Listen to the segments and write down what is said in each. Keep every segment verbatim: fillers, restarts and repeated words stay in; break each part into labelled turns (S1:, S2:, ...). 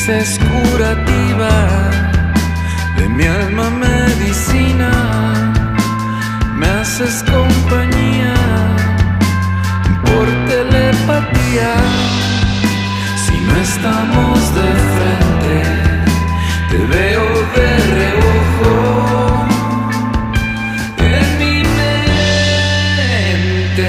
S1: dices curativa, de mi alma medicina, me haces compañía por telepatía. Si no estamos de frente, te veo de reojo en mi mente.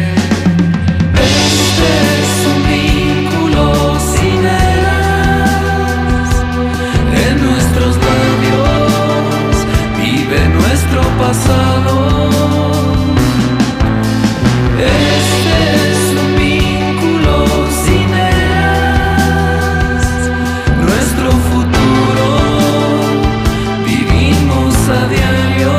S1: Este es un vínculo sin eras, en nuestros labios vive nuestro pasado. Este es un vínculo sin eras, nuestro futuro vivimos a diario.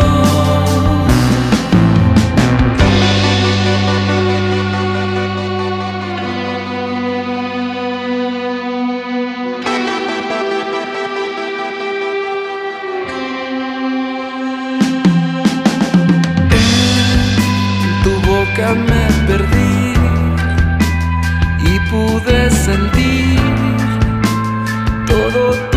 S1: Me perdí y pude sentir todo